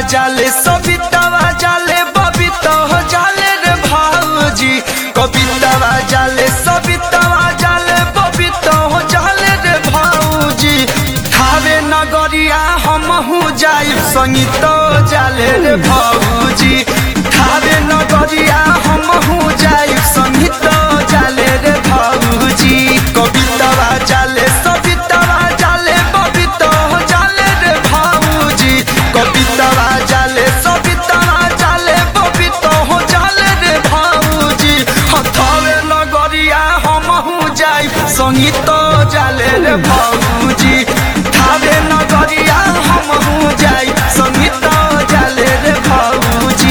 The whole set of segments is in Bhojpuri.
जाले सबितावा जाले बबिता हो जाले रे भाऊजी कवितावा जाले सबितावा जाले बबिता हो जाले रे भाऊजी थावे नगरिया हमहू जाई संगीत जाले रे भाऊजी थावे नगरिया हमहू जाई संगीत जाले रे भाऊजी कवितावा जाले सबितावा जाले बबिता हो जाले रे भाऊजी कवितावा जाले सबितावा जाले बबिता हो जाले रे भाऊजी हथावे नगरिया हमहू जाई संगीत जाले रे भाऊजी थावे नगरिया हमहू जाई संगीत जाले रे भाऊजी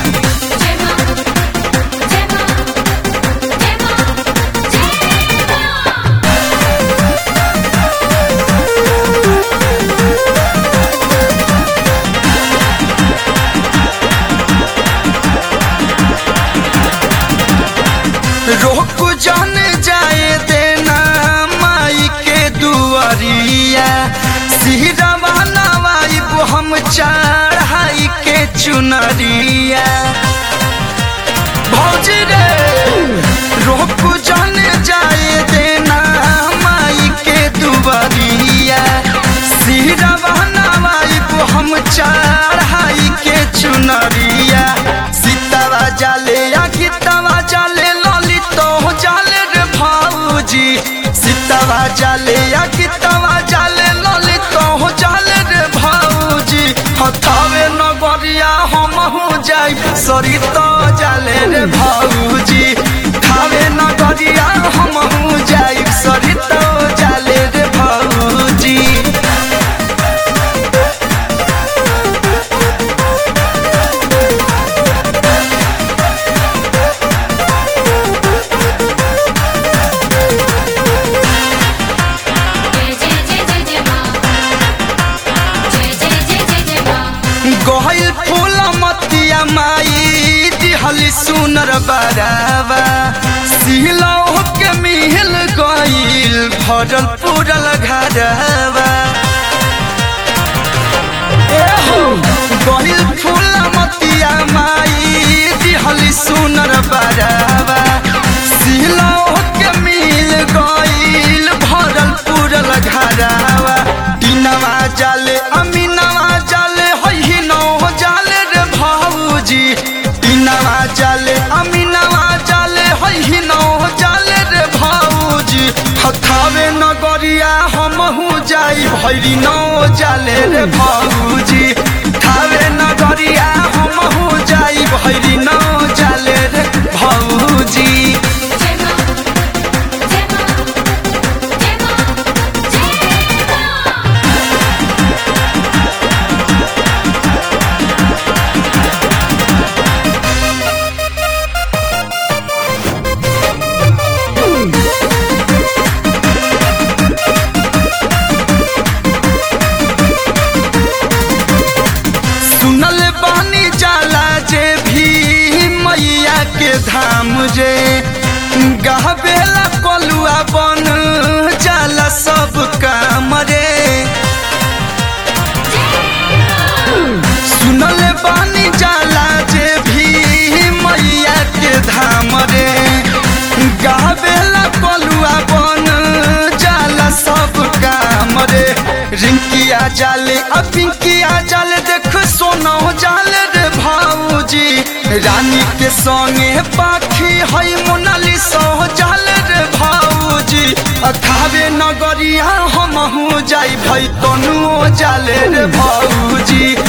रोक जान जाए देना माई के दुआरिया सिहरवा नवाइब हम चढ़ाई के चुनरिया भौजी रे रोक जान जाए देना माई के दुआरिया सिहरवा नवाइब हम चढ़ाई के चुनरिया सीतावा जाले अखितावा जाले हो जाले रे भाऊजी सीतावा जाले अखितावा जाले ललित हो जाले रे भाऊजी हथावे नगरिया हमहू जाई सरित जाले रे भाऊजी थावे नगरिया हमहू जाई सरित जाले रे भाऊजी गहिल फूल मतिया माई दिहली सुनर बरावा सिलौ के मिल गइल भरल पूरल घरवा गहिल फूल मतिया माई दिहली सुनर बरावा सिलौ के मिल गइल भरल पूरल घरवा दिनवा जाले अमीनवा जाले तीनवा जाले अमीनवा जाले हई नौ जाले रे भाऊजी हथावे नगरिया हमहू जाई भैरी नौ जाले रे भाऊजी थावे नगरिया हमहू जाई भैरी नौ जाले रे भाऊजी के धाम जे गहबेला कलुआ बन जाला सब काम रे सुनल बानी जाला जे भी मैया के धाम रे गहबेला कलुआ बन जाला सब काम रे रिंकिया जाले पिंकिया जाले देख सोना जाले रे भाऊजी रानी के संगे पाखी हई मोनालिसा हो जाले रे भाऊजी अथावे नगरिया हमहू जाई भई तनु जाले रे भाऊजी